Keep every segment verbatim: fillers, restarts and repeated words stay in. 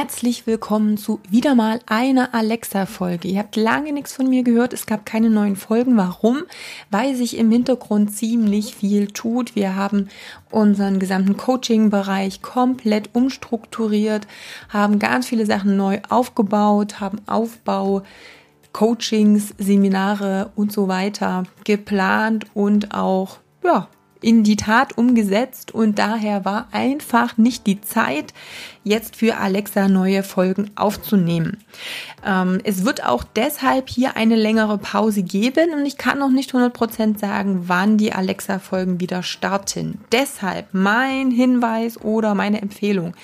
Herzlich willkommen zu wieder mal einer Alexa-Folge. Ihr habt lange nichts von mir gehört, es gab keine neuen Folgen. Warum? Weil sich im Hintergrund ziemlich viel tut. Wir haben unseren gesamten Coaching-Bereich komplett umstrukturiert, haben ganz viele Sachen neu aufgebaut, haben Aufbau, Coachings, Seminare und so weiter geplant und auch, ja, in die Tat umgesetzt, und daher war einfach nicht die Zeit, jetzt für Alexa neue Folgen aufzunehmen. Ähm, es wird auch deshalb hier eine längere Pause geben, und ich kann noch nicht hundert Prozent sagen, wann die Alexa-Folgen wieder starten. Deshalb mein Hinweis oder meine Empfehlung: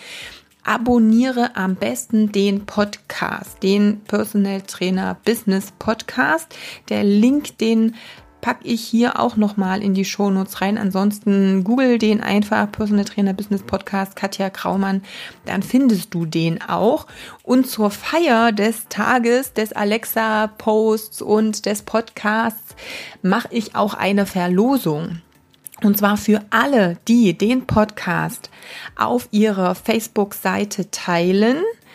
Abonniere am besten den Podcast, den Personal Trainer Business Podcast. Der Link, den packe ich hier auch nochmal in die Shownotes rein. Ansonsten google den einfach, Personal Trainer Business Podcast, Katja Kraumann, dann findest du den auch. Und zur Feier des Tages, des Alexa-Posts und des Podcasts mache ich auch eine Verlosung. Und zwar für alle, die den Podcast auf ihrer Facebook-Seite teilen.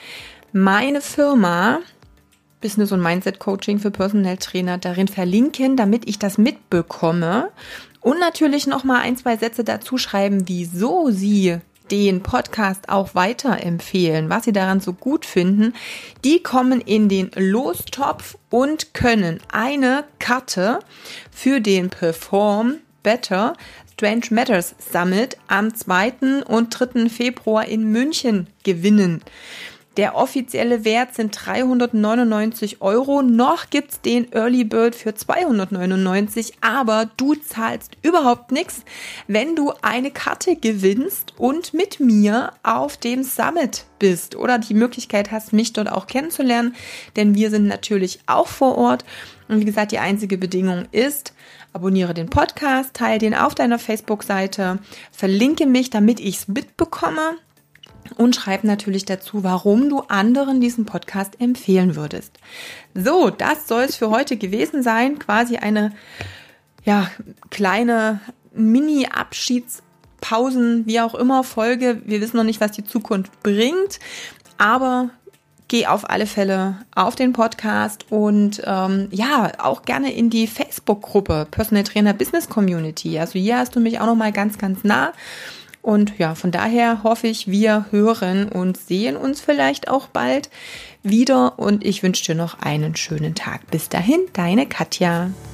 Meine Firma Business- und Mindset-Coaching für Personal Trainer darin verlinken, damit ich das mitbekomme, und natürlich nochmal ein, zwei Sätze dazu schreiben, wieso sie den Podcast auch weiterempfehlen, was sie daran so gut finden. Die kommen in den Lostopf und können eine Karte für den Perform Better Strange Matters Summit am zweiten und dritten Februar in München gewinnen. Der offizielle Wert sind dreihundertneunundneunzig Euro. Noch gibt's den Early Bird für zweihundertneunundneunzig, aber du zahlst überhaupt nichts, wenn du eine Karte gewinnst und mit mir auf dem Summit bist oder die Möglichkeit hast, mich dort auch kennenzulernen, denn wir sind natürlich auch vor Ort. Und wie gesagt, die einzige Bedingung ist: abonniere den Podcast, teile den auf deiner Facebook-Seite, verlinke mich, damit ich es mitbekomme. Und schreib natürlich dazu, warum du anderen diesen Podcast empfehlen würdest. So, das soll es für heute gewesen sein. Quasi eine ja, kleine Mini-Abschiedspausen, wie auch immer, Folge. Wir wissen noch nicht, was die Zukunft bringt, aber geh auf alle Fälle auf den Podcast und ähm, ja, auch gerne in die Facebook-Gruppe Personal Trainer Business Community. Also hier hast du mich auch nochmal ganz, ganz nah. Und ja, von daher hoffe ich, wir hören und sehen uns vielleicht auch bald wieder. Und ich wünsche dir noch einen schönen Tag. Bis dahin, deine Katja.